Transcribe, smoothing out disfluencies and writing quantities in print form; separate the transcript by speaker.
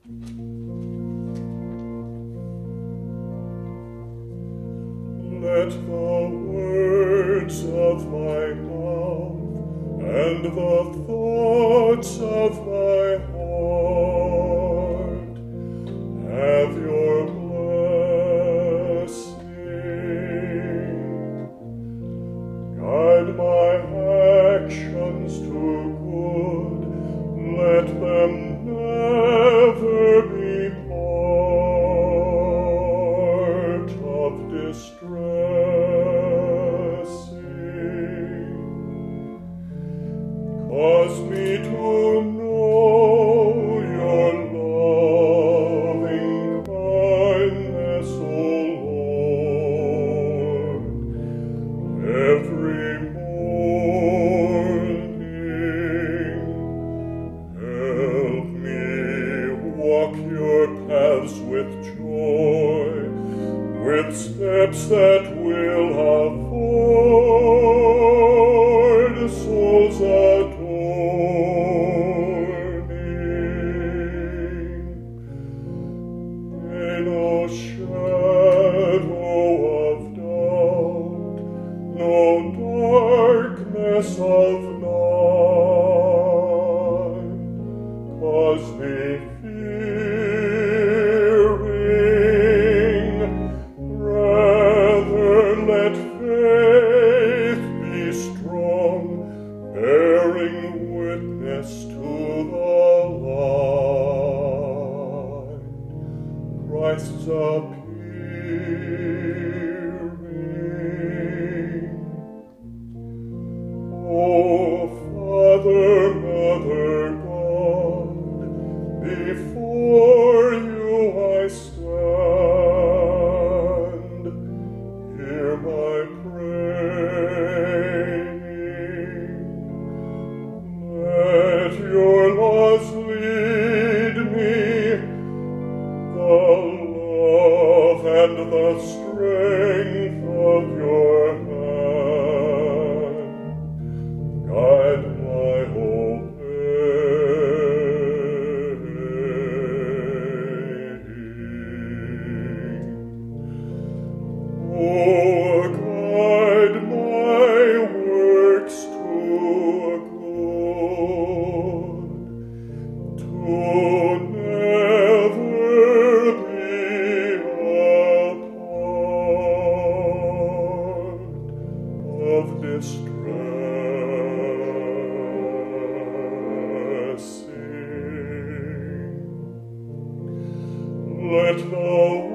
Speaker 1: Let the words of my mouth and the thoughts of my heart have your blessing. Guide my actions to good, let them never be part of distressing. Cause me to know your loving kindness, O Lord, every morning. Help me walk your paths with joy, with steps that will afford souls adorning. May no shadow of doubt, no darkness of night cause me fearing. Rather let faith be strong, bearing witness to the light. Christ's appearing. O Father, Mother, God, before you I stand. Hear my praying. Let your laws lead me, the love and the strength of your hand. Guide my obeying. Oh, guide my works to good, to never be a part of distressing. Let the